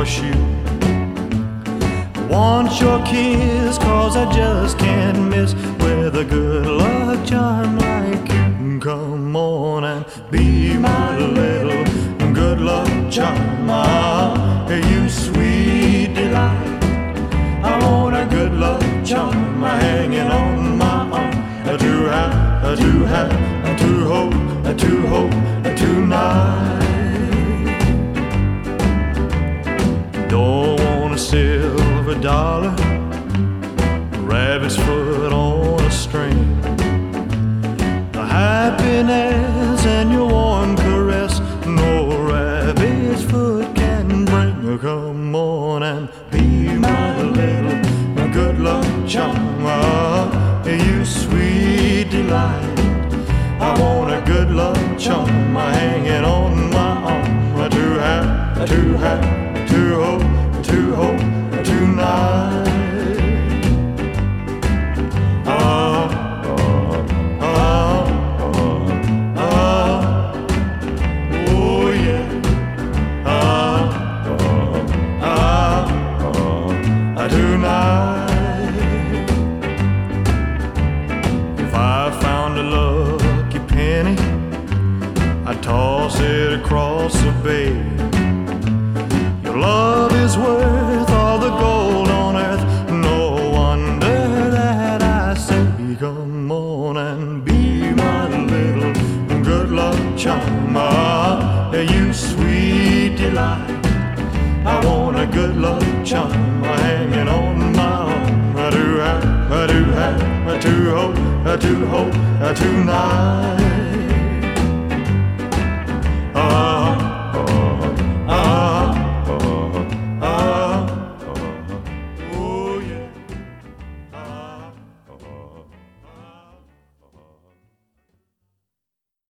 horseshoe. Want your kiss, 'cause I just can't miss with a good luck charm like you. Come on and be my little good luck charm. You sweet delight, I want a good luck charm hanging on my arm. To hope tonight. Don't want a silver dollar, rabbit's foot on a string. The happiness and your warm caress, no rabbit's foot can bring. Come on and be my little good luck charm. You sweet delight, I want a good luck charm hanging on my arm. To hope tonight. Oh yeah. Tonight. If I found a lucky penny, I'd toss it across the bay. Your love is worth all the gold on earth. No wonder that I say, come on and be my little good luck charm. You sweet delight, I want a good luck charm hanging on my arm. To hope tonight.